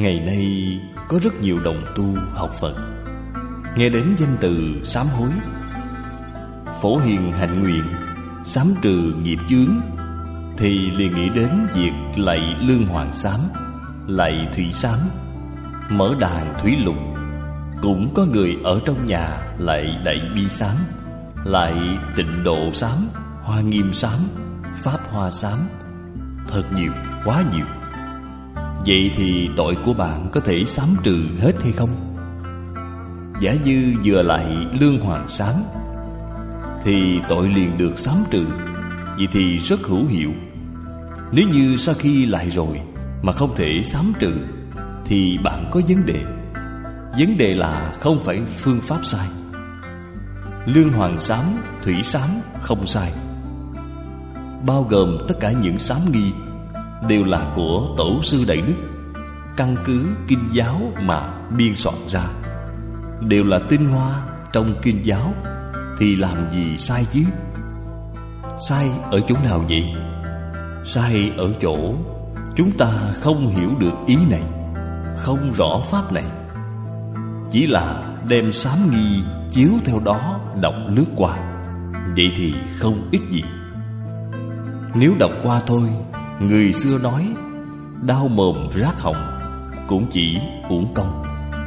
Ngày nay có rất nhiều đồng tu học Phật, nghe đến danh từ sám hối, phổ hiền hạnh nguyện, sám trừ nghiệp chướng, thì liền nghĩ đến việc lạy lương hoàng sám, lạy thủy sám, mở đàn thủy lục. Cũng có người ở trong nhà lạy đại bi sám, lạy tịnh độ sám, hoa nghiêm sám, pháp hoa sám. Thật nhiều, quá nhiều. Vậy thì tội của bạn có thể sám trừ hết hay không? Giả như vừa lạy lương hoàng sám thì tội liền được sám trừ. Vậy thì rất hữu hiệu. Nếu như sau khi lạy rồi mà không thể sám trừ thì bạn có vấn đề. Vấn đề là không phải phương pháp sai. Lương hoàng sám, thủy sám không sai, bao gồm tất cả những sám nghi đều là của tổ sư Đại Đức, căn cứ kinh giáo mà biên soạn ra, đều là tinh hoa trong kinh giáo, thì làm gì sai chứ? Sai ở chỗ nào vậy? Sai ở chỗ chúng ta không hiểu được ý này, không rõ pháp này, chỉ là đem sám nghi chiếu theo đó đọc lướt qua. Vậy thì không ích gì. Nếu đọc qua thôi, người xưa nói đau mồm rát họng, cũng chỉ uổng công.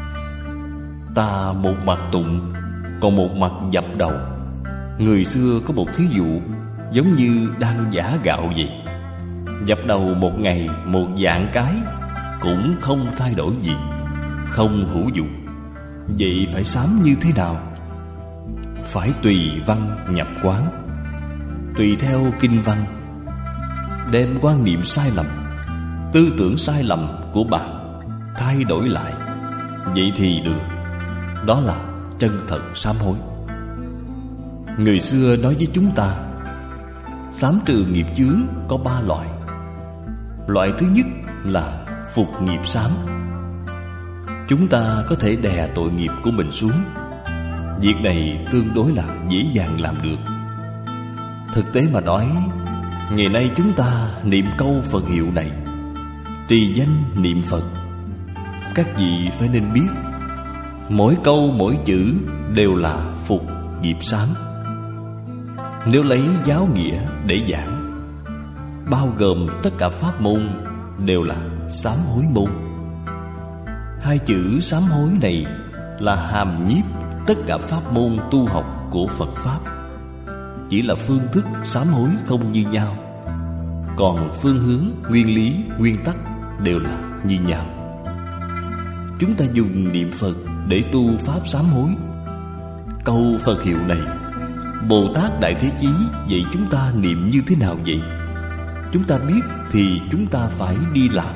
Ta một mặt tụng, còn một mặt dập đầu. Người xưa có một thí dụ giống như đang giã gạo vậy. Dập đầu một ngày một vạn cái cũng không thay đổi gì, không hữu dụng. Vậy phải sám như thế nào? Phải tùy văn nhập quán, tùy theo kinh văn, đem quan niệm sai lầm, tư tưởng sai lầm của bạn thay đổi lại. Vậy thì được. Đó là chân thật sám hối. Người xưa nói với chúng ta, sám trừ nghiệp chướng có 3 loại. Loại thứ nhất là phục nghiệp sám. Chúng ta có thể đè tội nghiệp của mình xuống. Việc này tương đối là dễ dàng làm được. Thực tế mà nói, ngày nay chúng ta niệm câu Phật hiệu này, trì danh niệm Phật, các vị phải nên biết, mỗi câu mỗi chữ đều là phục nghiệp sám. Nếu lấy giáo nghĩa để giảng, bao gồm tất cả pháp môn đều là sám hối môn. 2 chữ sám hối này là hàm nhiếp tất cả pháp môn tu học của Phật Pháp. Chỉ là phương thức sám hối không như nhau, còn phương hướng, nguyên lý, nguyên tắc đều là như nhau. Chúng ta dùng niệm Phật để tu pháp sám hối. Câu Phật hiệu này, Bồ Tát Đại Thế Chí dạy chúng ta niệm như thế nào vậy? Chúng ta biết thì chúng ta phải đi làm.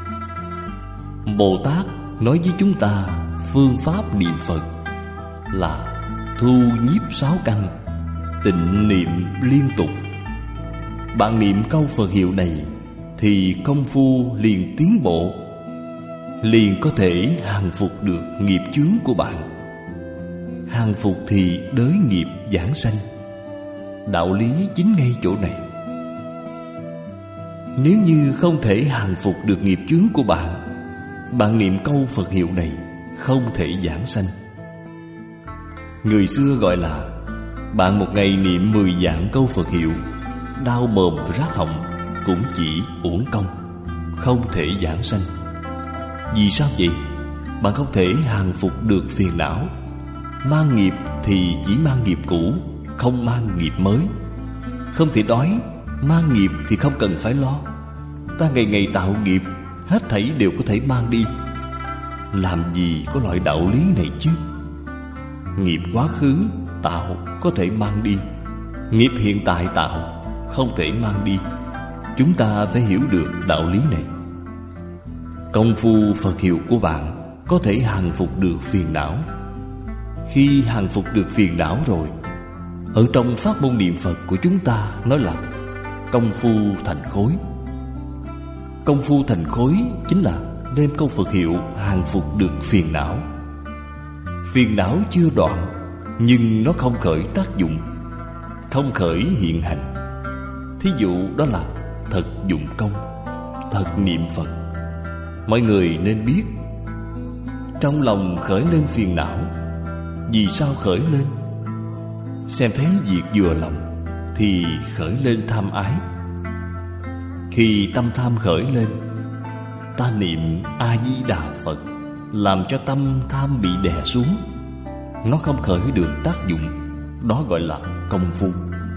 Bồ Tát nói với chúng ta phương pháp niệm Phật là thu nhiếp 6 căn, tịnh niệm liên tục. Bạn niệm câu Phật hiệu này thì công phu liền tiến bộ, liền có thể hàng phục được nghiệp chướng của bạn. Hàng phục thì đới nghiệp giảng sanh. Đạo lý chính ngay chỗ này. Nếu như không thể hàng phục được nghiệp chướng của bạn, bạn niệm câu Phật hiệu này không thể giảng sanh. Người xưa gọi là bạn một ngày niệm 10 vạn câu Phật hiệu, đau mồm rát họng, cũng chỉ uổng công, không thể giảng sanh. Vì sao vậy? Bạn không thể hàng phục được phiền não. Mang nghiệp thì chỉ mang nghiệp cũ, không mang nghiệp mới. Không thể nói mang nghiệp thì không cần phải lo. Ta ngày ngày tạo nghiệp, hết thảy đều có thể mang đi. Làm gì có loại đạo lý này chứ? Nghiệp quá khứ tạo có thể mang đi, nghiệp hiện tại tạo không thể mang đi. Chúng ta phải hiểu được đạo lý này. Công phu Phật hiệu của bạn có thể hàng phục được phiền não. Khi hàng phục được phiền não rồi, ở trong pháp môn niệm Phật của chúng ta nói là công phu thành khối. Công phu thành khối chính là đem câu Phật hiệu hàng phục được phiền não. Phiền não chưa đoạn, nhưng nó không khởi tác dụng, không khởi hiện hành. Thí dụ đó là thật dụng công, thật niệm Phật. mọi người nên biết, trong lòng khởi lên phiền não. Vì sao khởi lên? Xem thấy việc vừa lòng thì khởi lên tham ái. Khi tâm tham khởi lên, ta niệm A-di-đà Phật, làm cho tâm tham bị đè xuống, nó không khởi được tác dụng. Đó gọi là công phu.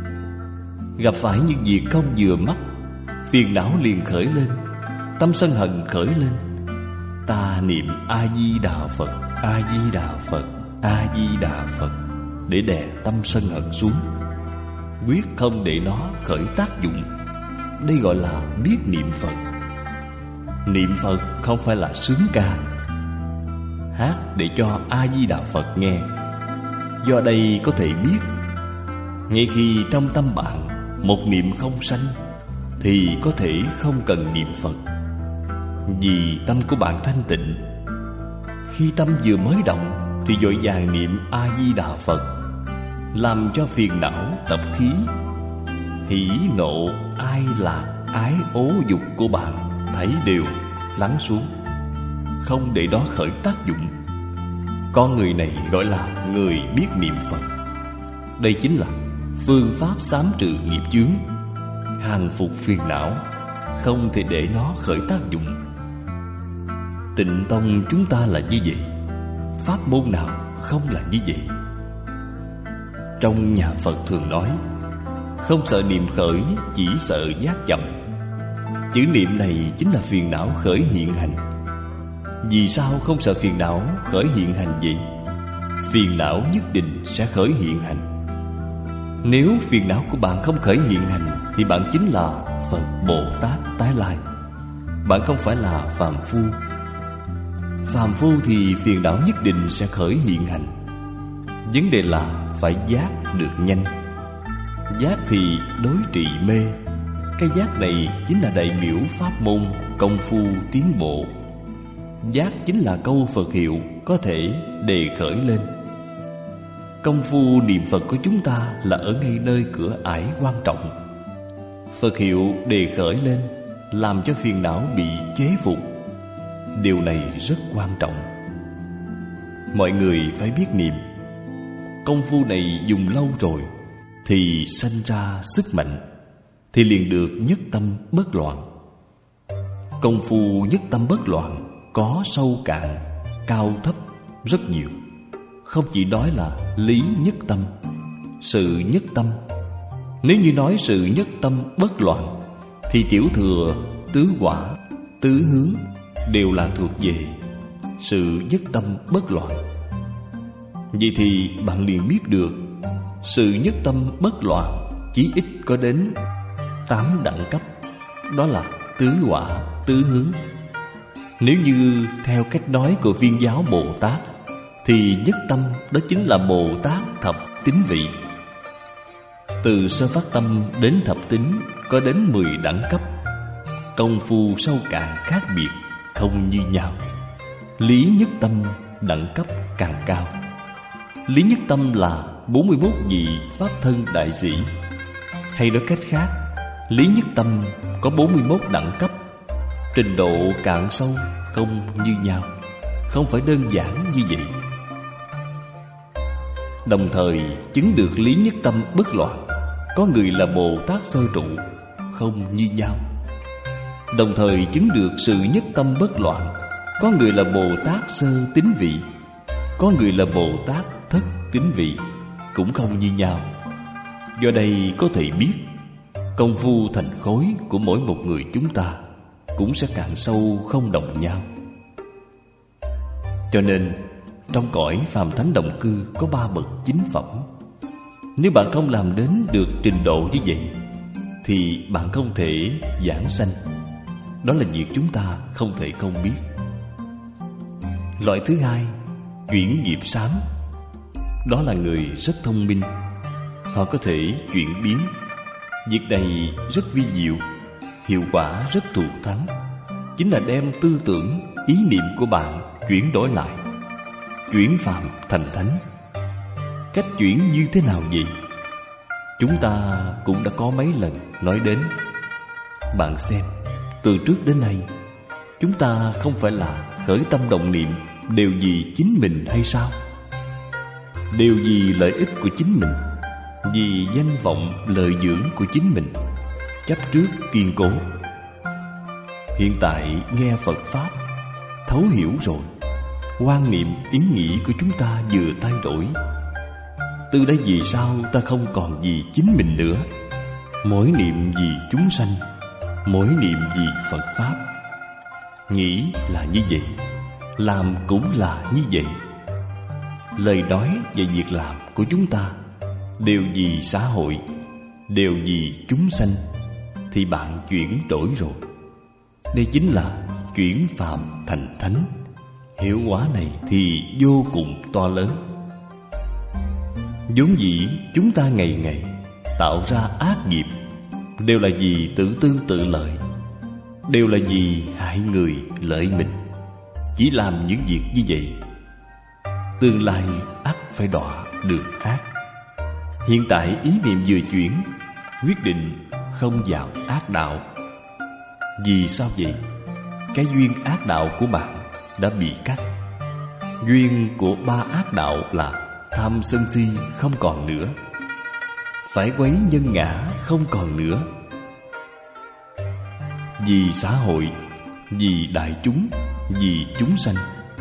Gặp phải những việc không vừa mắt, phiền não liền khởi lên, tâm sân hận khởi lên. Ta niệm A-di-đà Phật, A-di-đà Phật, A-di-đà Phật để đè tâm sân hận xuống, quyết không để nó khởi tác dụng. Đây gọi là biết niệm Phật. Niệm Phật không phải là sướng ca, hát để cho A-di-đà Phật nghe. Do đây có thể biết, ngay khi trong tâm bạn một niệm không sanh thì có thể không cần niệm Phật, vì tâm của bạn thanh tịnh. Khi tâm vừa mới động thì vội vàng niệm A-di-đà Phật, làm cho phiền não tập khí, hỉ nộ ai lạc ái ố dục của bạn thấy đều lắng xuống, không để đó khởi tác dụng. Con người này gọi là người biết niệm Phật. Đây chính là phương pháp xám trừ nghiệp chướng, hàng phục phiền não, không thể để nó khởi tác dụng. Tịnh tông chúng ta là như vậy, pháp môn nào không là như vậy? Trong nhà Phật thường nói, không sợ niệm khởi, chỉ sợ giác chậm. Chữ niệm này chính là phiền não khởi hiện hành. Vì sao không sợ phiền não khởi hiện hành vậy? Phiền não nhất định sẽ khởi hiện hành. Nếu phiền não của bạn không khởi hiện hành thì bạn chính là Phật Bồ Tát tái lai. Bạn không phải là phàm phu. Phàm phu thì phiền não nhất định sẽ khởi hiện hành. Vấn đề là phải giác được nhanh. Giác thì đối trị mê. Cái giác này chính là đại biểu pháp môn công phu tiến bộ. Giác chính là câu Phật hiệu có thể đề khởi lên. Công phu niệm Phật của chúng ta là ở ngay nơi cửa ải quan trọng. Phật hiệu đề khởi lên làm cho phiền não bị chế phục. Điều này rất quan trọng. Mọi người phải biết niệm. Công phu này dùng lâu rồi thì sanh ra sức mạnh, thì liền được nhất tâm bất loạn. Công phu nhất tâm bất loạn có sâu cạn, cao thấp rất nhiều. Không chỉ nói là lý nhất tâm, sự nhất tâm. Nếu như nói sự nhất tâm bất loạn thì tiểu thừa, tứ quả, tứ hướng đều là thuộc về sự nhất tâm bất loạn. Vậy thì bạn liền biết được sự nhất tâm bất loạn chí ít có đến 8 đẳng cấp. Đó là tứ quả, tứ hướng. Nếu như theo cách nói của Viên giáo Bồ Tát thì nhất tâm đó chính là Bồ Tát thập tín vị. Từ sơ phát tâm đến thập tín có đến 10 đẳng cấp. Công phu sâu cạn khác biệt, không như nhau. Lý nhất tâm đẳng cấp càng cao. Lý nhất tâm là 41 vị pháp thân đại sĩ. Hay nói cách khác, lý nhất tâm có 41 đẳng cấp. Trình độ cạn sâu không như nhau, không phải đơn giản như vậy. Đồng thời chứng được lý nhất tâm bất loạn, có người là Bồ Tát sơ trụ, không như nhau. Đồng thời chứng được sự nhất tâm bất loạn, có người là Bồ Tát sơ tín vị, có người là Bồ Tát thất tín vị, cũng không như nhau. Do đây có thể biết công phu thành khối của mỗi một người chúng ta cũng sẽ càng sâu không đồng nhau. Cho nên trong cõi phàm thánh đồng cư có 3 bậc chính phẩm. Nếu bạn không làm đến được trình độ như vậy thì bạn không thể giảng sanh. Đó là việc chúng ta không thể không biết. Loại thứ hai, chuyển nghiệp xám. Đó là người rất thông minh. Họ có thể chuyển biến. Việc này rất vi diệu, hiệu quả rất thù thắng. Chính là đem tư tưởng, ý niệm của bạn chuyển đổi lại, chuyển phàm thành thánh. Cách chuyển như thế nào vậy? Chúng ta cũng đã có mấy lần nói đến. Bạn xem, từ trước đến nay chúng ta không phải là khởi tâm động niệm đều vì chính mình hay sao? Đều vì lợi ích của chính mình, vì danh vọng lợi dưỡng của chính mình, chấp trước kiên cố. Hiện tại nghe Phật Pháp, thấu hiểu rồi, quan niệm ý nghĩ của chúng ta vừa thay đổi. Từ đây vì sao ta không còn vì chính mình nữa, mỗi niệm vì chúng sanh, mỗi niệm vì Phật Pháp. Nghĩ là như vậy, làm cũng là như vậy. Lời nói và việc làm của chúng ta đều vì xã hội, đều vì chúng sanh, thì bạn chuyển đổi rồi. Đây chính là chuyển phàm thành thánh. Hiệu quả này thì vô cùng to lớn. Vốn dĩ chúng ta ngày ngày tạo ra ác nghiệp đều là vì tự tư tự lợi, đều là vì hại người lợi mình. Chỉ làm những việc như vậy, tương lai ắt phải đọa đường ác. Hiện tại ý niệm vừa chuyển, quyết định không vào ác đạo. Vì sao vậy? Cái duyên ác đạo của bạn đã bị cắt. Duyên của ba ác đạo là tham sân si không còn nữa, phải quấy nhân ngã không còn nữa. Vì xã hội, vì đại chúng, vì chúng sanh.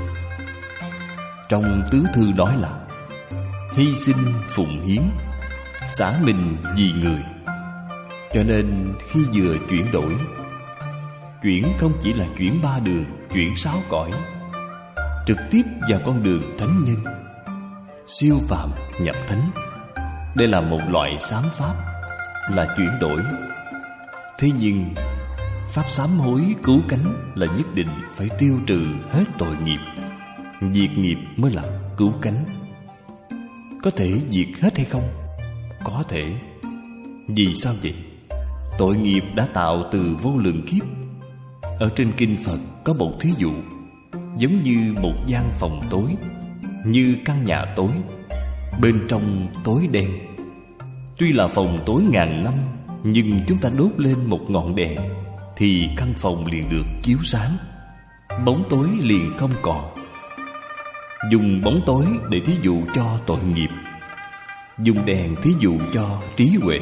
Trong tứ thư nói là hy sinh phụng hiến, xả mình vì người. Cho nên khi vừa chuyển đổi, chuyển không chỉ là chuyển ba đường, chuyển sáu cõi, trực tiếp vào con đường thánh nhân, siêu phàm nhập thánh. Đây là một loại sám pháp, là chuyển đổi. Thế nhưng pháp sám hối cứu cánh là nhất định phải tiêu trừ hết tội nghiệp. Diệt nghiệp mới là cứu cánh. Có thể diệt hết hay không? Có thể. Vì sao vậy? Tội nghiệp đã tạo từ vô lượng kiếp. Ở trên kinh Phật có một thí dụ, giống như một gian phòng tối, như căn nhà tối, bên trong tối đen. Tuy là phòng tối ngàn năm, nhưng chúng ta đốt lên một ngọn đèn thì căn phòng liền được chiếu sáng, bóng tối liền không còn. Dùng bóng tối để thí dụ cho tội nghiệp, dùng đèn thí dụ cho trí huệ.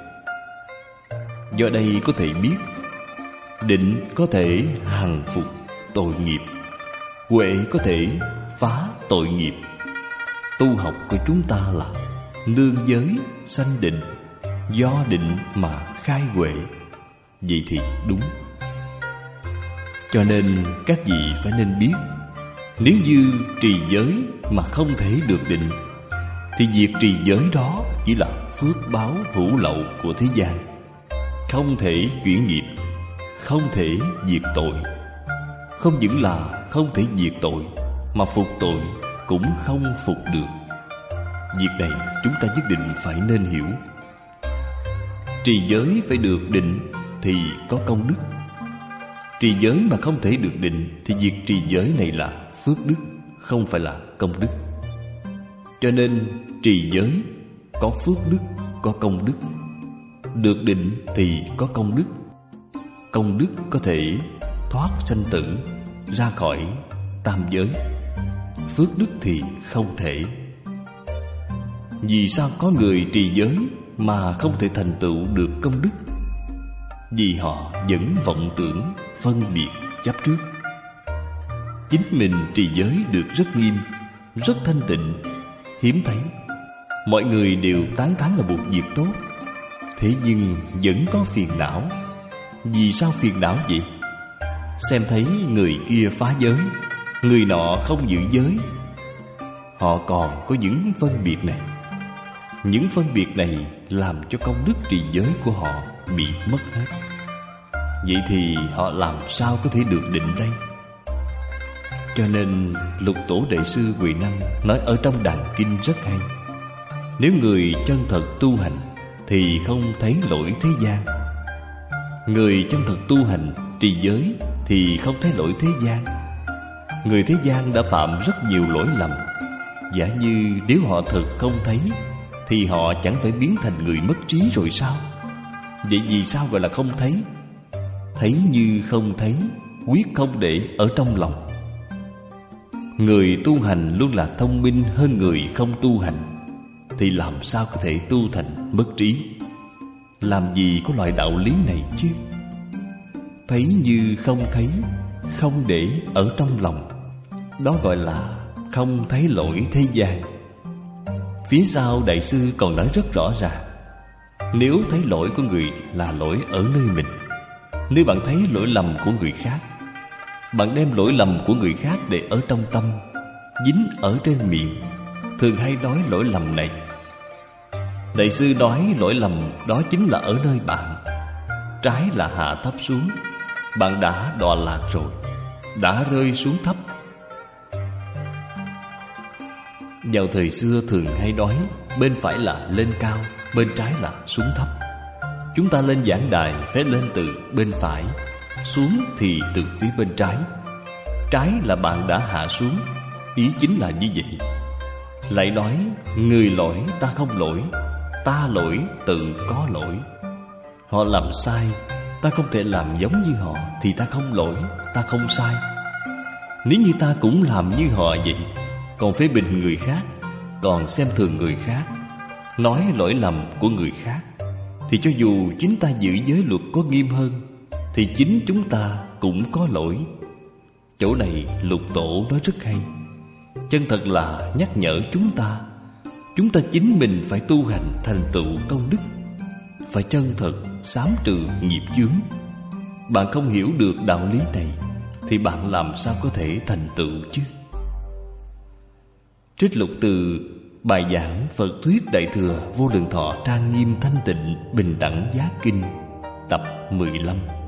Do đây có thể biết, định có thể hằng phục tội nghiệp, huệ có thể phá tội nghiệp. Tu học của chúng ta là nương giới sanh định, do định mà khai huệ. Vậy thì đúng. Cho nên các vị phải nên biết, nếu như trì giới mà không thể được định, thì việc trì giới đó chỉ là phước báo hữu lậu của thế gian, không thể chuyển nghiệp, không thể diệt tội. Không những là không thể diệt tội, mà phục tội cũng không phục được. Việc này chúng ta nhất định phải nên hiểu. Trì giới phải được định thì có công đức. Trì giới mà không thể được định thì việc trì giới này là phước đức, không phải là công đức. Cho nên trì giới có phước đức, có công đức. Được định thì có công đức. Công đức có thể thoát sanh tử, ra khỏi tam giới. Phước đức thì không thể. Vì sao có người trì giới mà không thể thành tựu được công đức? Vì họ vẫn vọng tưởng, phân biệt, chấp trước. Chính mình trì giới được rất nghiêm, rất thanh tịnh, hiếm thấy. Mọi người đều tán thán là một việc tốt. Thế nhưng vẫn có phiền não. Vì sao phiền não vậy? Xem thấy người kia phá giới, người nọ không giữ giới. Họ còn có những phân biệt này. Những phân biệt này làm cho công đức trì giới của họ bị mất hết. Vậy thì họ làm sao có thể được định đây? Cho nên Lục Tổ Đại Sư Huệ Năng nói ở trong Đàn Kinh rất hay. Nếu người chân thật tu hành thì không thấy lỗi thế gian. Người chân thật tu hành trì giới thì không thấy lỗi thế gian. Người thế gian đã phạm rất nhiều lỗi lầm. Giả như nếu họ thật không thấy thì họ chẳng phải biến thành người mất trí rồi sao? Vậy vì sao gọi là không thấy? Thấy như không thấy quyết không để ở trong lòng. Người tu hành luôn là thông minh hơn người không tu hành, thì làm sao có thể tu thành mất trí? Làm gì có loại đạo lý này chứ? Thấy như không thấy, không để ở trong lòng, đó gọi là không thấy lỗi thế gian. Phía sau Đại sư còn nói rất rõ ràng, nếu thấy lỗi của người là lỗi ở nơi mình. Nếu bạn thấy lỗi lầm của người khác, bạn đem lỗi lầm của người khác để ở trong tâm, dính ở trên miệng, thường hay nói lỗi lầm này. Đại sư nói lỗi lầm đó chính là ở nơi bạn. Trái là hạ thấp xuống, bạn đã đọa lạc rồi, đã rơi xuống thấp. Vào thời xưa thường hay nói bên phải là lên cao, bên trái là xuống thấp. Chúng ta lên giảng đài phải lên từ bên phải, xuống thì từ phía bên trái. Trái là bạn đã hạ xuống, ý chính là như vậy. Lại nói người lỗi ta không lỗi, ta lỗi tự có lỗi. Họ làm sai, ta không thể làm giống như họ, thì ta không lỗi, ta không sai. Nếu như ta cũng làm như họ vậy, còn phê bình người khác, còn xem thường người khác, nói lỗi lầm của người khác, thì cho dù chính ta giữ giới luật có nghiêm hơn, thì chính chúng ta cũng có lỗi. Chỗ này Lục Tổ nói rất hay, chân thật là nhắc nhở chúng ta chính mình phải tu hành thành tựu công đức, phải chân thật xám trừ nghiệp chướng. Bạn không hiểu được đạo lý này, thì bạn làm sao có thể thành tựu chứ? Trích lục từ bài giảng Phật thuyết Đại thừa Vô Lượng Thọ Trang Nghiêm Thanh Tịnh Bình Đẳng Giác Kinh tập 15.